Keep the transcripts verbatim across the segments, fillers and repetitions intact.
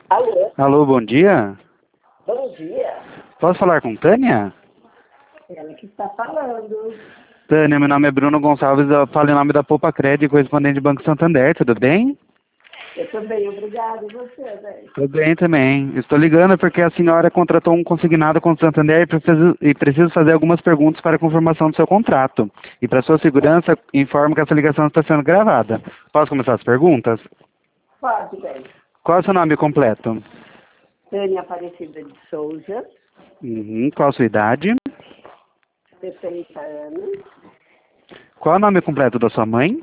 Alô? Alô, bom dia. Bom dia. Posso falar com Tânia? Ela que está falando. Tânia, meu nome é Bruno Gonçalves, eu falo em nome da Poupa Crédito, correspondente do Banco Santander, tudo bem? Eu estou bem, obrigada. E você, velho? Tudo bem também. Estou ligando porque a senhora contratou um consignado com o Santander e preciso, e preciso fazer algumas perguntas para a confirmação do seu contrato. E para sua segurança, informo que essa ligação está sendo gravada. Posso começar as perguntas? Pode, velho. Qual é o seu nome completo? Tânia Aparecida de Souza, Uhum. Qual a sua idade? sessenta anos. Qual é o nome completo da sua mãe?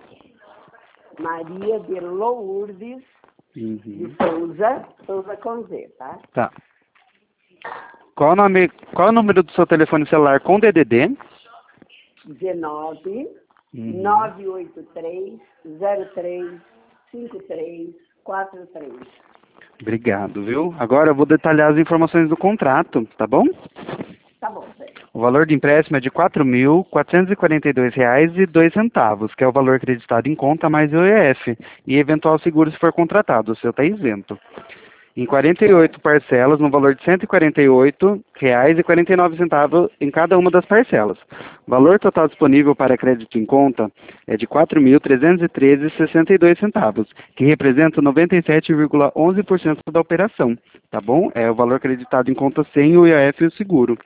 Maria de Lourdes Uhum. de Souza, Souza com Z, tá? Tá. Qual o nome, qual é o número do seu telefone celular com D D D? dezenove, Uhum. nove oito três, zero três, cinco três, quatro três. Obrigado, viu? Agora eu vou detalhar as informações do contrato, tá bom? Tá bom, velho. O valor de empréstimo é de quatro mil quatrocentos e quarenta e dois reais e dois centavos, que é o valor acreditado em conta mais o I O F, e eventual seguro se for contratado, o seu está isento. Em quarenta e oito parcelas, no valor de cento e quarenta e oito reais e quarenta e nove centavos em cada uma das parcelas. O valor total disponível para crédito em conta é de quatro mil trezentos e treze reais e sessenta e dois centavos, que representa noventa e sete vírgula onze por cento da operação, tá bom? É o valor acreditado em conta sem o I O F e o seguro.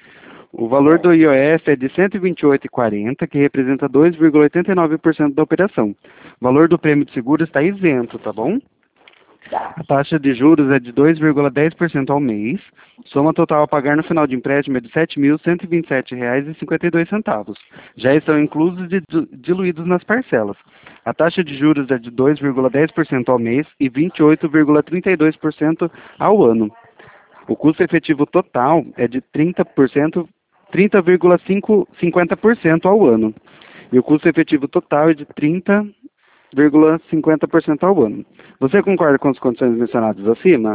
O valor do I O F é de cento e vinte e oito reais e quarenta centavos, que representa dois vírgula oitenta e nove por cento da operação. O valor do prêmio de seguro está isento, tá bom? Tá. A taxa de juros é de dois vírgula dez por cento ao mês. Soma total a pagar no final de empréstimo é de sete mil cento e vinte e sete reais e cinquenta e dois centavos. Já estão inclusos e diluídos nas parcelas. A taxa de juros é de dois vírgula dez por cento ao mês e vinte e oito vírgula trinta e dois por cento ao ano. O custo efetivo total é de trinta por cento, trinta vírgula cinquenta por cento ao ano. E o custo efetivo total é de trinta vírgula cinquenta por cento ao ano. Você concorda com as condições mencionadas acima?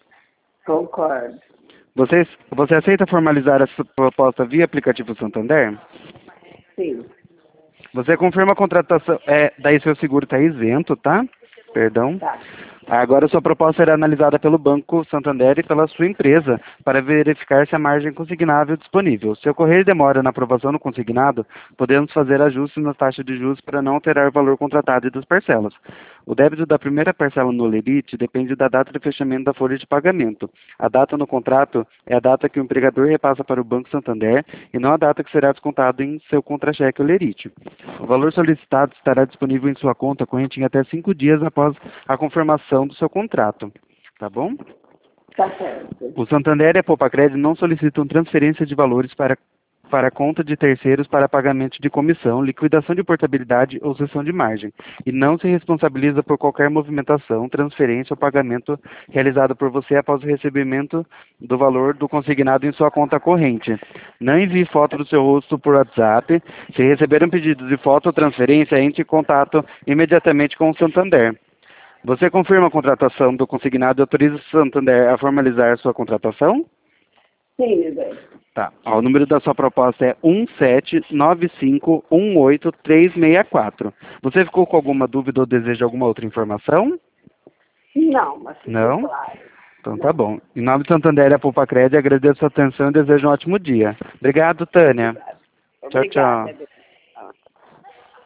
Concordo. Você, você aceita formalizar essa proposta via aplicativo Santander? Sim. Você confirma a contratação, é, daí seu seguro está isento, tá? Perdão. Tá. Agora sua proposta será analisada pelo Banco Santander e pela sua empresa para verificar se a margem consignável é disponível. Se ocorrer demora na aprovação do consignado, podemos fazer ajustes na taxa de juros para não alterar o valor contratado e das parcelas. O débito da primeira parcela no lerite depende da data de fechamento da folha de pagamento. A data no contrato é a data que o empregador repassa para o Banco Santander e não a data que será descontado em seu contra-cheque ou lerite. O valor solicitado estará disponível em sua conta corrente em até cinco dias após a confirmação do seu contrato, tá bom? Tá certo. O Santander e a Poupa Crédito não solicitam transferência de valores para, para conta de terceiros para pagamento de comissão, liquidação de portabilidade ou cessão de margem, e não se responsabiliza por qualquer movimentação, transferência ou pagamento realizado por você após o recebimento do valor do consignado em sua conta corrente. Não envie foto do seu rosto por WhatsApp. Se receber um pedido de foto ou transferência, entre em contato imediatamente com o Santander. Você confirma a contratação do consignado e autoriza o Santander a formalizar a sua contratação? Sim, meu bem. Tá. Ó, o número da sua proposta é um sete nove cinco um oito três seis quatro. Você ficou com alguma dúvida ou deseja alguma outra informação? Não, mas ficou Não? claro. Então Não. tá bom. Em nome do Santander e a Poupa Crédito, agradeço a sua atenção e desejo um ótimo dia. Obrigado, Tânia. Tchau, Obrigada. tchau.